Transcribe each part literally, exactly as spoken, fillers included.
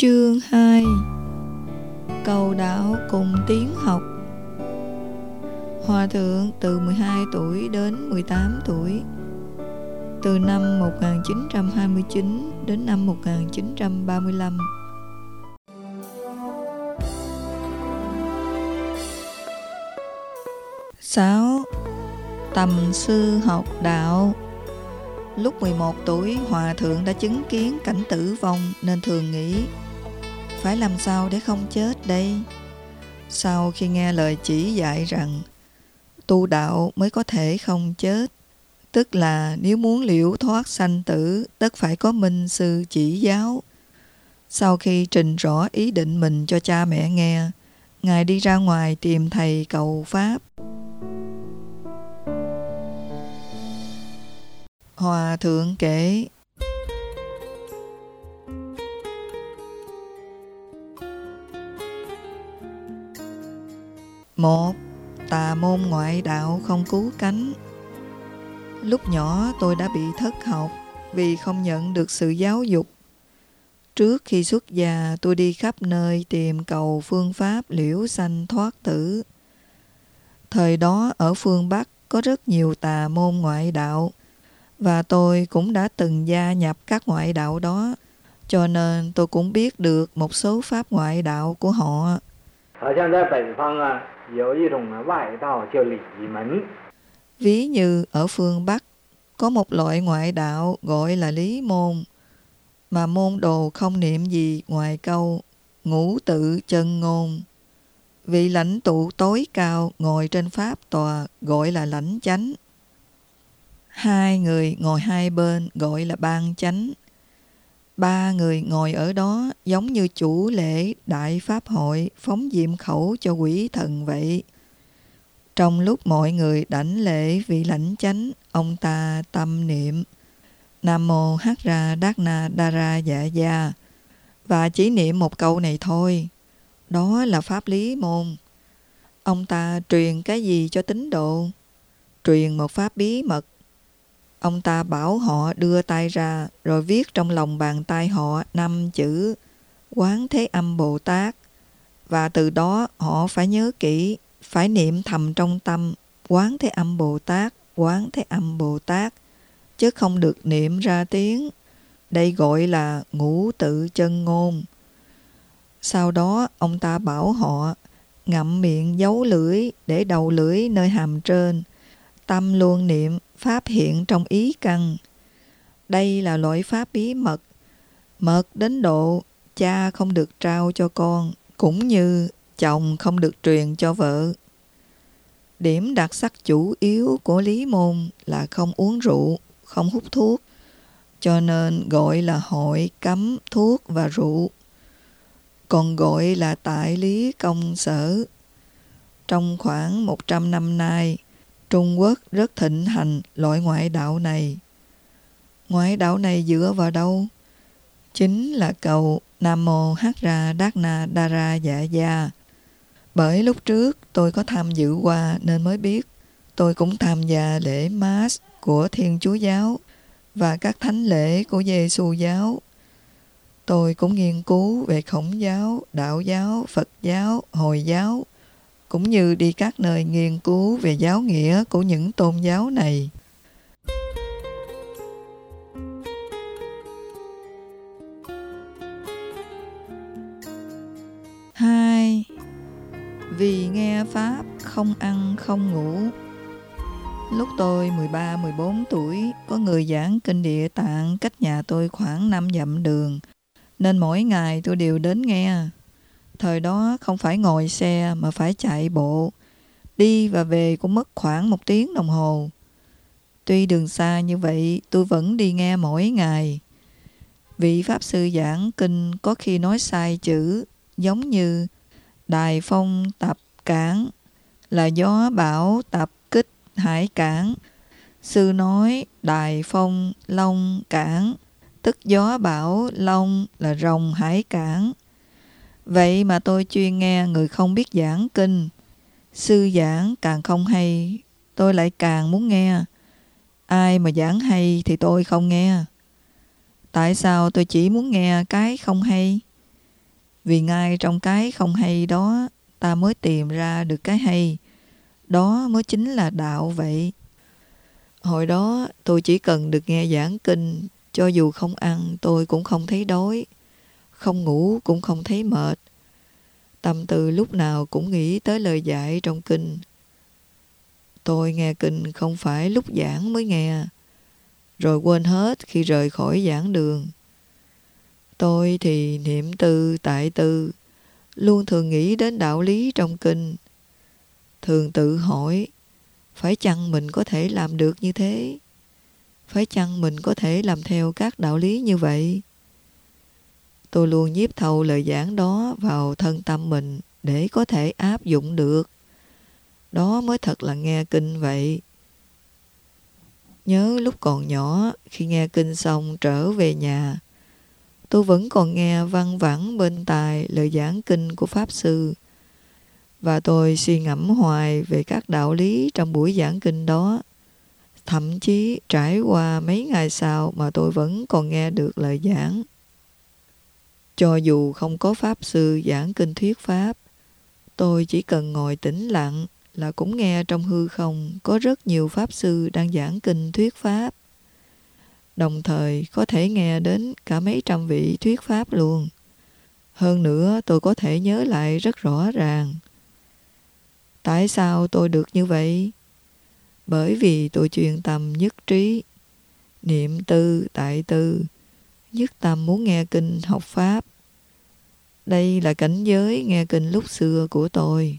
Chương hai. Cầu đạo cùng tiến học. Hòa thượng từ mười hai tuổi đến mười tám tuổi, từ năm một nghìn chín trăm hai mươi chín đến năm một nghìn chín trăm ba mươi lăm. Sáu. Tầm sư học đạo. Lúc mười một tuổi, Hòa thượng đã chứng kiến cảnh tử vong nên thường nghĩ phải làm sao để không chết đây. Sau khi nghe lời chỉ dạy rằng tu đạo mới có thể không chết, tức là nếu muốn liễu thoát sanh tử tất phải có minh sư chỉ giáo. Sau khi trình rõ ý định mình cho cha mẹ nghe, Ngài đi ra ngoài tìm thầy cầu pháp. Hòa thượng kể: Một, tà môn ngoại đạo không cứu cánh. Lúc nhỏ tôi đã bị thất học vì không nhận được sự giáo dục. Trước khi xuất gia, tôi đi khắp nơi tìm cầu phương pháp liễu sanh thoát tử. Thời đó ở phương Bắc có rất nhiều tà môn ngoại đạo, và tôi cũng đã từng gia nhập các ngoại đạo đó, cho nên tôi cũng biết được một số pháp ngoại đạo của họ. Ví như ở phương Bắc có một loại ngoại đạo gọi là lý môn, mà môn đồ không niệm gì ngoài câu ngũ tự chân ngôn. Vị lãnh tụ tối cao ngồi trên pháp tòa gọi là lãnh chánh. Hai người ngồi hai bên gọi là ban chánh. Ba người ngồi ở đó giống như chủ lễ đại pháp hội phóng diệm khẩu cho quỷ thần vậy. Trong lúc mọi người đảnh lễ vị lãnh chánh, ông ta tâm niệm Nam mô Hắc Ra Đát Na Đa Ra Dạ Gia, và chỉ niệm một câu này thôi. Đó là pháp lý môn. Ông ta truyền cái gì cho tín đồ? Truyền một pháp bí mật. Ông ta bảo họ đưa tay ra rồi viết trong lòng bàn tay họ năm chữ Quán Thế Âm Bồ Tát, và từ đó họ phải nhớ kỹ, phải niệm thầm trong tâm Quán Thế Âm Bồ Tát, Quán Thế Âm Bồ Tát, chứ không được niệm ra tiếng. Đây gọi là ngũ tự chân ngôn. Sau đó ông ta bảo họ ngậm miệng giấu lưỡi để đầu lưỡi nơi hàm trên, tâm luôn niệm pháp hiện trong ý căn. Đây là loại pháp bí mật, mật đến độ cha không được trao cho con, cũng như chồng không được truyền cho vợ. Điểm đặc sắc chủ yếu của lý môn là không uống rượu, không hút thuốc, cho nên gọi là hội cấm thuốc và rượu, còn gọi là tại lý công sở. Trong khoảng một trăm năm nay, Trung Quốc rất thịnh hành loại ngoại đạo này. Ngoại đạo này dựa vào đâu? Chính là cầu Nam mô Hắc Ra Đát Na Đa Ra Dạ Gia. Bởi lúc trước tôi có tham dự qua nên mới biết. Tôi cũng tham gia lễ Mass của Thiên Chúa giáo và các thánh lễ của Giê-xu giáo. Tôi cũng nghiên cứu về Khổng giáo, Đạo giáo, Phật giáo, Hồi giáo, cũng như đi các nơi nghiên cứu về giáo nghĩa của những tôn giáo này. Hai. Vì nghe Pháp không ăn không ngủ. Lúc tôi mười ba mười bốn tuổi, có người giảng kinh Địa Tạng cách nhà tôi khoảng năm dặm đường, nên mỗi ngày tôi đều đến nghe. Thời đó không phải ngồi xe mà phải chạy bộ. Đi và về cũng mất khoảng một tiếng đồng hồ. Tuy đường xa như vậy, tôi vẫn đi nghe mỗi ngày. Vị Pháp sư giảng kinh có khi nói sai chữ, giống như Đài Phong tập cảng là gió bão tập kích hải cảng. Sư nói Đài Phong long cảng, tức gió bão long là rồng hải cảng. Vậy mà tôi chuyên nghe người không biết giảng kinh. Sư giảng càng không hay, tôi lại càng muốn nghe. Ai mà giảng hay thì tôi không nghe. Tại sao tôi chỉ muốn nghe cái không hay? Vì ngay trong cái không hay đó, ta mới tìm ra được cái hay. Đó mới chính là đạo vậy. Hồi đó tôi chỉ cần được nghe giảng kinh, cho dù không ăn tôi cũng không thấy đói, không ngủ cũng không thấy mệt. Tâm tư lúc nào cũng nghĩ tới lời dạy trong kinh. Tôi nghe kinh không phải lúc giảng mới nghe, rồi quên hết khi rời khỏi giảng đường. Tôi thì niệm tư tại tư, luôn thường nghĩ đến đạo lý trong kinh. Thường tự hỏi, phải chăng mình có thể làm được như thế? Phải chăng mình có thể làm theo các đạo lý như vậy? Tôi luôn nhiếp thâu lời giảng đó vào thân tâm mình để có thể áp dụng được. Đó mới thật là nghe kinh vậy. Nhớ lúc còn nhỏ, khi nghe kinh xong trở về nhà, tôi vẫn còn nghe văng vẳng bên tai lời giảng kinh của Pháp Sư. Và tôi suy ngẫm hoài về các đạo lý trong buổi giảng kinh đó. Thậm chí trải qua mấy ngày sau mà tôi vẫn còn nghe được lời giảng. Cho dù không có Pháp Sư giảng kinh thuyết Pháp, tôi chỉ cần ngồi tĩnh lặng là cũng nghe trong hư không có rất nhiều Pháp Sư đang giảng kinh thuyết Pháp. Đồng thời có thể nghe đến cả mấy trăm vị thuyết Pháp luôn. Hơn nữa tôi có thể nhớ lại rất rõ ràng. Tại sao tôi được như vậy? Bởi vì tôi chuyên tâm nhất trí, niệm tư tại tư, nhất tâm muốn nghe kinh học Pháp. Đây là cảnh giới nghe kinh lúc xưa của tôi.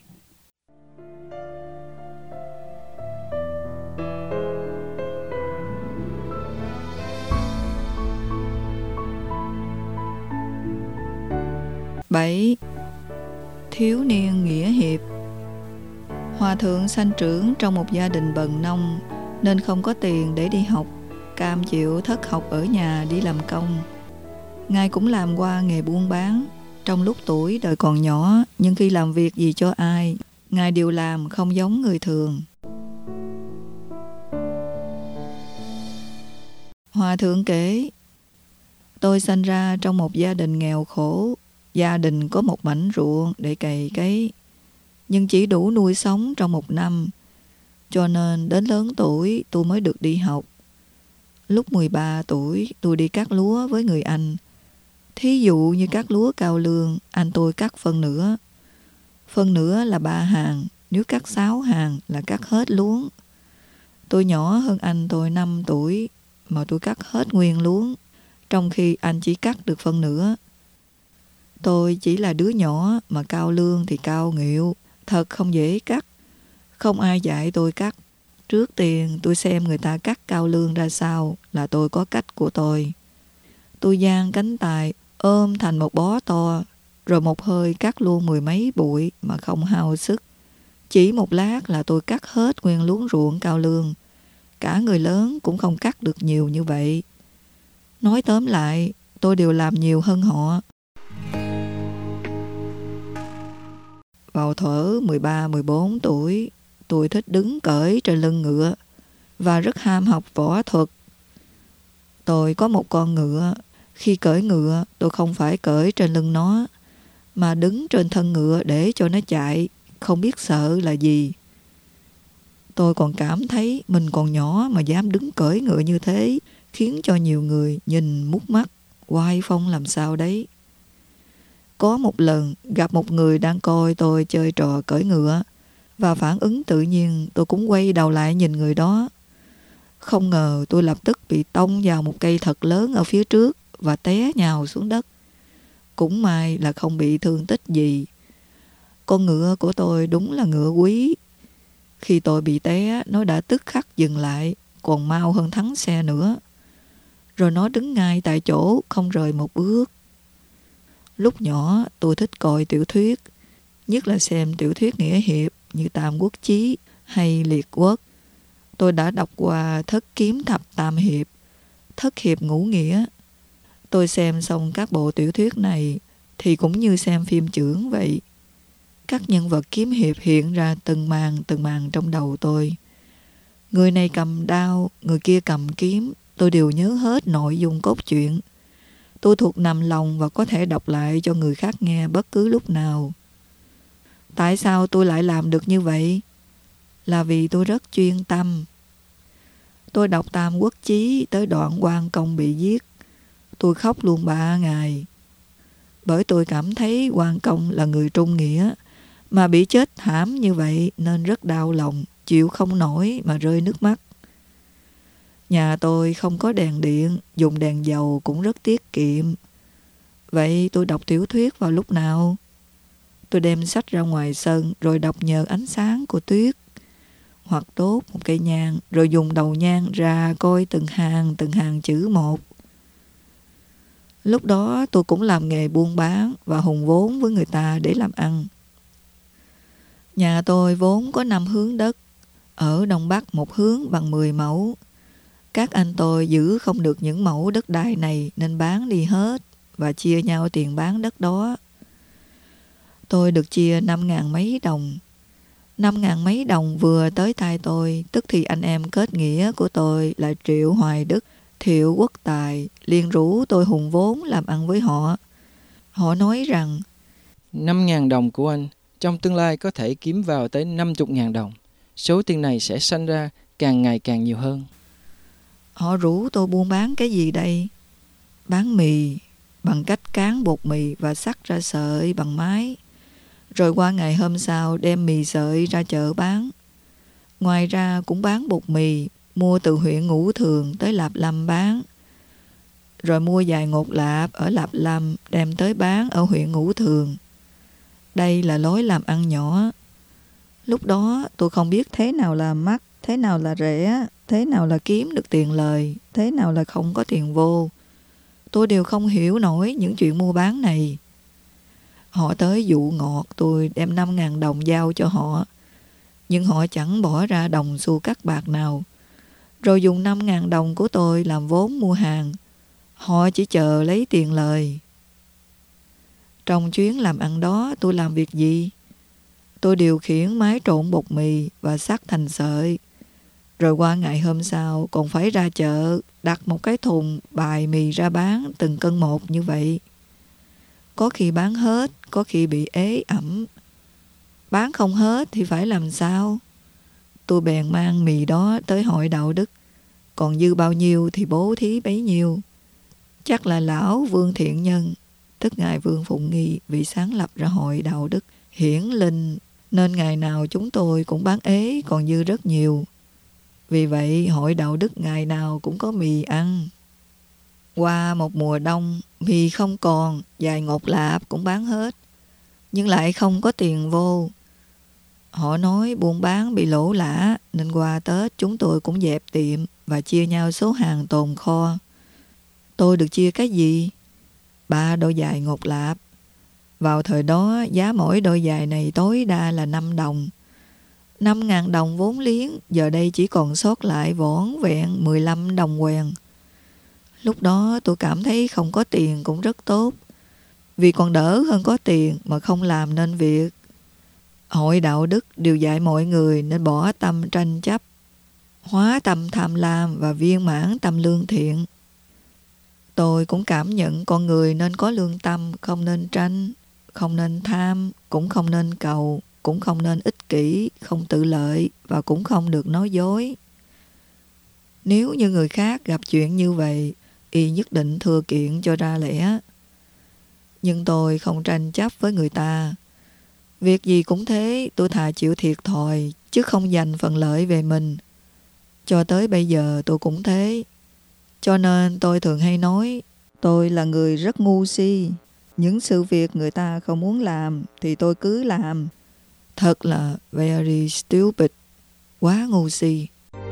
bảy. Thiếu niên nghĩa hiệp. Hòa thượng sanh trưởng trong một gia đình bần nông nên không có tiền để đi học, cam chịu thất học ở nhà đi làm công. Ngài cũng làm qua nghề buôn bán. Trong lúc tuổi đời còn nhỏ, nhưng khi làm việc gì cho ai, Ngài đều làm không giống người thường. Hòa thượng kể, tôi sinh ra trong một gia đình nghèo khổ. Gia đình có một mảnh ruộng để cày cấy, nhưng chỉ đủ nuôi sống trong một năm. Cho nên đến lớn tuổi tôi mới được đi học. Lúc mười ba tuổi tôi đi cắt lúa với người anh. Thí dụ như cắt lúa cao lương, anh tôi cắt phân nửa. Phân nửa là ba hàng, nếu cắt sáu hàng là cắt hết luống. Tôi nhỏ hơn anh tôi năm tuổi mà tôi cắt hết nguyên luống, trong khi anh chỉ cắt được phân nửa. Tôi chỉ là đứa nhỏ mà cao lương thì cao nghịu, thật không dễ cắt. Không ai dạy tôi cắt. Trước tiên tôi xem người ta cắt cao lương ra sao là tôi có cách của tôi. Tôi dang cánh tay ôm thành một bó to, rồi một hơi cắt luôn mười mấy bụi mà không hao sức. Chỉ một lát là tôi cắt hết nguyên luống ruộng cao lương. Cả người lớn cũng không cắt được nhiều như vậy. Nói tóm lại, tôi đều làm nhiều hơn họ. Vào thuở mười ba mười bốn tuổi, tôi thích đứng cởi trên lưng ngựa và rất ham học võ thuật. Tôi có một con ngựa. Khi cởi ngựa, tôi không phải cởi trên lưng nó, mà đứng trên thân ngựa để cho nó chạy, không biết sợ là gì. Tôi còn cảm thấy mình còn nhỏ mà dám đứng cởi ngựa như thế, khiến cho nhiều người nhìn mút mắt, oai phong làm sao đấy. Có một lần gặp một người đang coi tôi chơi trò cởi ngựa, và phản ứng tự nhiên tôi cũng quay đầu lại nhìn người đó. Không ngờ tôi lập tức bị tông vào một cây thật lớn ở phía trước và té nhào xuống đất. Cũng may là không bị thương tích gì. Con ngựa của tôi đúng là ngựa quý. Khi tôi bị té, nó đã tức khắc dừng lại, còn mau hơn thắng xe nữa. Rồi nó đứng ngay tại chỗ, không rời một bước. Lúc nhỏ tôi thích coi tiểu thuyết, nhất là xem tiểu thuyết nghĩa hiệp như Tam Quốc Chí hay Liệt Quốc. Tôi đã đọc qua Thất Kiếm Thập Tam Hiệp, Thất Hiệp Ngũ Nghĩa. Tôi xem xong các bộ tiểu thuyết này thì cũng như xem phim chưởng vậy. Các nhân vật kiếm hiệp hiện ra từng màn từng màn trong đầu tôi. Người này cầm đao, người kia cầm kiếm, tôi đều nhớ hết nội dung cốt truyện. Tôi thuộc nằm lòng và có thể đọc lại cho người khác nghe bất cứ lúc nào. Tại sao tôi lại làm được như vậy? Là vì tôi rất chuyên tâm. Tôi đọc Tam Quốc Chí tới đoạn Quan Công bị giết. Tôi khóc luôn ba ngày. Bởi tôi cảm thấy Quan Công là người trung nghĩa, mà bị chết thảm như vậy nên rất đau lòng, chịu không nổi mà rơi nước mắt. Nhà tôi không có đèn điện, dùng đèn dầu cũng rất tiết kiệm. Vậy tôi đọc tiểu thuyết vào lúc nào? Tôi đem sách ra ngoài sân rồi đọc nhờ ánh sáng của tuyết. Hoặc đốt một cây nhang rồi dùng đầu nhang ra coi từng hàng từng hàng chữ một. Lúc đó tôi cũng làm nghề buôn bán và hùng vốn với người ta để làm ăn. Nhà tôi vốn có năm hướng đất, ở Đông Bắc một hướng bằng mười mẫu. Các anh tôi giữ không được những mẫu đất đai này nên bán đi hết và chia nhau tiền bán đất đó. Tôi được chia năm ngàn mấy đồng. Năm ngàn mấy đồng vừa tới tay tôi, tức thì anh em kết nghĩa của tôi là Triệu Hoài Đức, Thiệu Quốc Tài liền rủ tôi hùng vốn làm ăn với họ. Họ nói rằng năm ngàn đồng của anh trong tương lai có thể kiếm vào tới năm mươi ngàn đồng. Số tiền này sẽ sanh ra càng ngày càng nhiều hơn. Họ rủ tôi buôn bán cái gì đây? Bán mì bằng cách cán bột mì và xắt ra sợi bằng máy. Rồi qua ngày hôm sau đem mì sợi ra chợ bán. Ngoài ra cũng bán bột mì, mua từ huyện Ngũ Thường tới Lạp Lâm bán. Rồi mua vài ngột lạp ở Lạp Lâm đem tới bán ở huyện Ngũ Thường. Đây là lối làm ăn nhỏ. Lúc đó tôi không biết thế nào là mắc, thế nào là rẻ, thế nào là kiếm được tiền lời, thế nào là không có tiền vô. Tôi đều không hiểu nổi những chuyện mua bán này. Họ tới dụ ngọt tôi đem năm ngàn đồng giao cho họ. Nhưng họ chẳng bỏ ra đồng xu cắt bạc nào. Rồi dùng năm ngàn đồng của tôi làm vốn mua hàng. Họ chỉ chờ lấy tiền lời. Trong chuyến làm ăn đó tôi làm việc gì? Tôi điều khiển máy trộn bột mì và xắt thành sợi. Rồi qua ngày hôm sau còn phải ra chợ đặt một cái thùng bài mì ra bán từng cân một như vậy. Có khi bán hết, có khi bị ế ẩm. Bán không hết thì phải làm sao? Tôi bèn mang mì đó tới hội đạo đức. Còn dư bao nhiêu thì bố thí bấy nhiêu. Chắc là lão Vương Thiện Nhân, tức ngài Vương Phụng Nghi, vị sáng lập ra hội đạo đức hiển linh, nên ngày nào chúng tôi cũng bán ế còn dư rất nhiều. Vì vậy hội đạo đức ngày nào cũng có mì ăn. Qua một mùa đông, mì không còn, vài ngột lạp cũng bán hết, nhưng lại không có tiền vô. Họ nói buôn bán bị lỗ lã, nên qua Tết chúng tôi cũng dẹp tiệm và chia nhau số hàng tồn kho. Tôi được chia cái gì? Ba đôi giày ngột lạp. Vào thời đó, giá mỗi đôi giày này tối đa là năm đồng. Năm ngàn đồng vốn liếng, giờ đây chỉ còn sót lại vỏn vẹn mười lăm đồng quèn. Lúc đó tôi cảm thấy không có tiền cũng rất tốt, vì còn đỡ hơn có tiền mà không làm nên việc. Hội đạo đức đều dạy mọi người nên bỏ tâm tranh chấp, hóa tâm tham lam và viên mãn tâm lương thiện. Tôi cũng cảm nhận con người nên có lương tâm, không nên tranh, không nên tham, cũng không nên cầu, cũng không nên ích kỷ, không tự lợi và cũng không được nói dối. Nếu như người khác gặp chuyện như vậy, y nhất định thừa kiện cho ra lẽ. Nhưng tôi không tranh chấp với người ta. Việc gì cũng thế, tôi thà chịu thiệt thòi, chứ không giành phần lợi về mình. Cho tới bây giờ tôi cũng thế. Cho nên tôi thường hay nói, tôi là người rất ngu si. Những sự việc người ta không muốn làm thì tôi cứ làm. Thật là very stupid, quá ngu si.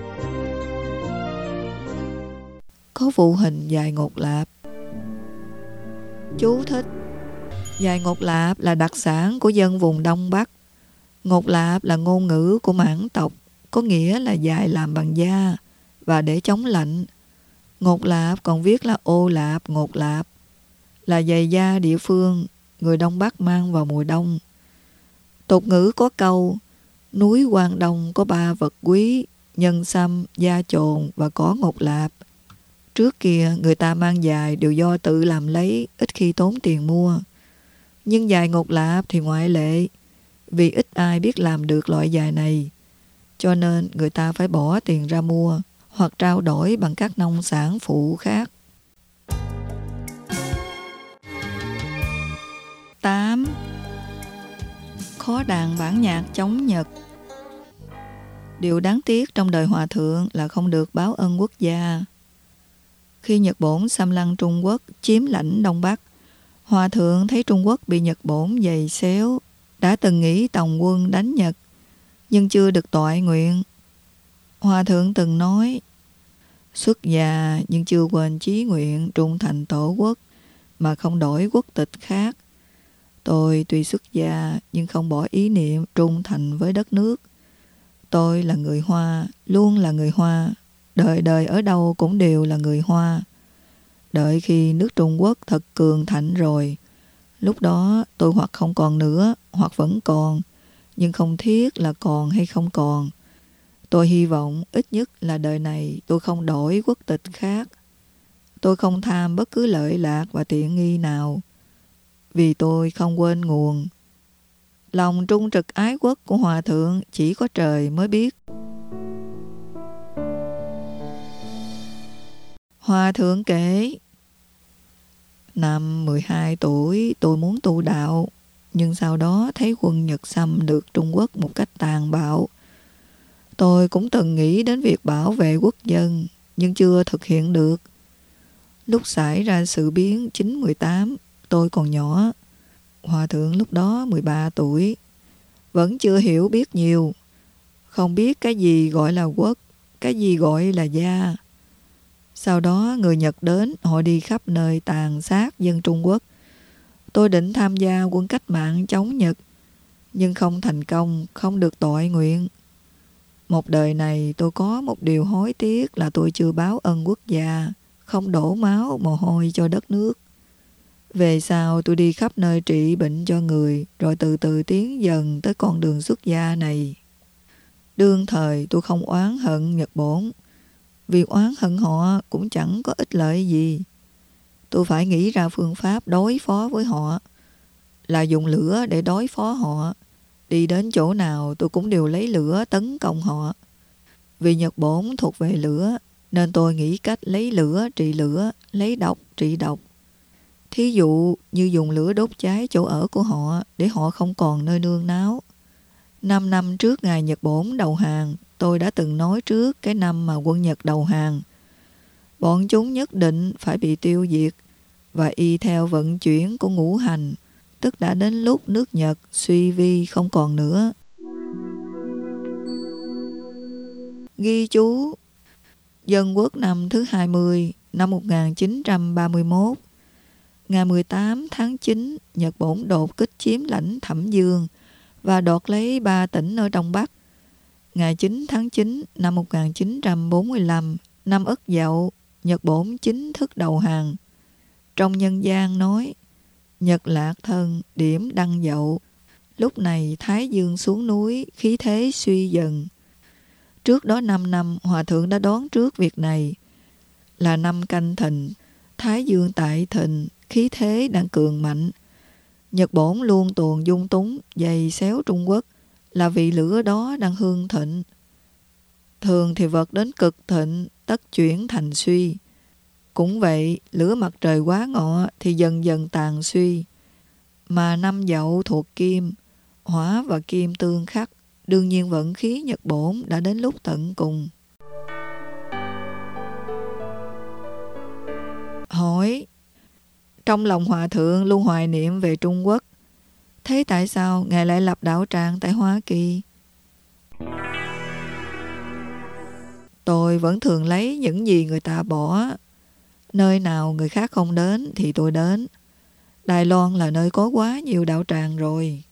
Có vụ hình dài ngột lạp. Chú thích: dài ngột lạp là đặc sản của dân vùng Đông Bắc. Ngột lạp là ngôn ngữ của Mãn tộc, có nghĩa là dài làm bằng da và để chống lạnh. Ngột lạp còn viết là ô lạp, ngột lạp, là giày da địa phương người Đông Bắc mang vào mùa đông. Tục ngữ có câu: núi Quan Đông có ba vật quý, nhân sâm, da chồn và cỏ ngột lạp. Trước kia người ta mang giày đều do tự làm lấy, ít khi tốn tiền mua. Nhưng giày Ngột Lạp thì ngoại lệ, vì ít ai biết làm được loại giày này. Cho nên người ta phải bỏ tiền ra mua, hoặc trao đổi bằng các nông sản phụ khác. tám. Khó đàn bản nhạc chống Nhật. Điều đáng tiếc trong đời Hòa Thượng là không được báo ân quốc gia. Khi Nhật Bổn xâm lăng Trung Quốc, chiếm lãnh Đông Bắc, Hòa Thượng thấy Trung Quốc bị Nhật Bổn giày xéo, đã từng nghĩ tòng quân đánh Nhật, nhưng chưa được toại nguyện. Hòa Thượng từng nói, xuất gia nhưng chưa quên chí nguyện trung thành tổ quốc, mà không đổi quốc tịch khác. Tôi tuy xuất gia nhưng không bỏ ý niệm trung thành với đất nước. Tôi là người Hoa, luôn là người Hoa, đời đời ở đâu cũng đều là người Hoa. Đợi khi nước Trung Quốc thật cường thịnh rồi, lúc đó tôi hoặc không còn nữa, hoặc vẫn còn, nhưng không thiết là còn hay không còn. Tôi hy vọng ít nhất là đời này tôi không đổi quốc tịch khác. Tôi không tham bất cứ lợi lạc và tiện nghi nào, vì tôi không quên nguồn. Lòng trung trực ái quốc của Hòa Thượng chỉ có trời mới biết. Hòa Thượng kể, năm mười hai tuổi tôi muốn tu đạo, nhưng sau đó thấy quân Nhật xâm được Trung Quốc một cách tàn bạo. Tôi cũng từng nghĩ đến việc bảo vệ quốc dân, nhưng chưa thực hiện được. Lúc xảy ra sự biến chín mười tám, tôi còn nhỏ. Hòa Thượng lúc đó mười ba tuổi, vẫn chưa hiểu biết nhiều, không biết cái gì gọi là quốc, cái gì gọi là gia. Sau đó người Nhật đến, họ đi khắp nơi tàn sát dân Trung Quốc. Tôi định tham gia quân cách mạng chống Nhật, nhưng không thành công, không được toại nguyện. Một đời này tôi có một điều hối tiếc là tôi chưa báo ân quốc gia, không đổ máu mồ hôi cho đất nước. Về sau tôi đi khắp nơi trị bệnh cho người, rồi từ từ tiến dần tới con đường xuất gia này. Đương thời tôi không oán hận Nhật Bổn, vì oán hận họ cũng chẳng có ích lợi gì. Tôi phải nghĩ ra phương pháp đối phó với họ, là dùng lửa để đối phó họ. Đi đến chỗ nào tôi cũng đều lấy lửa tấn công họ. Vì Nhật Bổn thuộc về lửa, nên tôi nghĩ cách lấy lửa trị lửa, lấy độc trị độc. Thí dụ như dùng lửa đốt cháy chỗ ở của họ để họ không còn nơi nương náu. Năm năm trước ngày Nhật Bổn đầu hàng, tôi đã từng nói trước cái năm mà quân Nhật đầu hàng, bọn chúng nhất định phải bị tiêu diệt, và y theo vận chuyển của ngũ hành, tức đã đến lúc nước Nhật suy vi không còn nữa. Ghi chú: Dân Quốc năm thứ hai mươi, năm một nghìn chín trăm ba mươi mốt, ngày mười tám tháng chín, Nhật Bổn đột kích chiếm lãnh Thẩm Dương và đoạt lấy ba tỉnh ở Đông Bắc. Ngày chín tháng chín năm một nghìn chín trăm bốn mươi lăm, năm Ất Dậu, Nhật Bổn chính thức đầu hàng. Trong nhân gian nói, Nhật lạc thân, điểm đăng dậu. Lúc này Thái Dương xuống núi, khí thế suy dần. Trước đó năm năm, Hòa Thượng đã đoán trước việc này. Là năm Canh Thìn, Thái Dương tại thìn, khí thế đang cường mạnh. Nhật Bổn luôn tuồn dung túng, giày xéo Trung Quốc, là vì lửa đó đang hương thịnh. Thường thì vật đến cực thịnh, tất chuyển thành suy. Cũng vậy, lửa mặt trời quá ngọ thì dần dần tàn suy. Mà năm Dậu thuộc kim, hỏa và kim tương khắc, đương nhiên vận khí Nhật Bổn đã đến lúc tận cùng. Hỏi: trong lòng Hòa Thượng luôn hoài niệm về Trung Quốc, thế tại sao Ngài lại lập đạo tràng tại Hoa Kỳ? Tôi vẫn thường lấy những gì người ta bỏ. Nơi nào người khác không đến thì tôi đến. Đài Loan là nơi có quá nhiều đạo tràng rồi.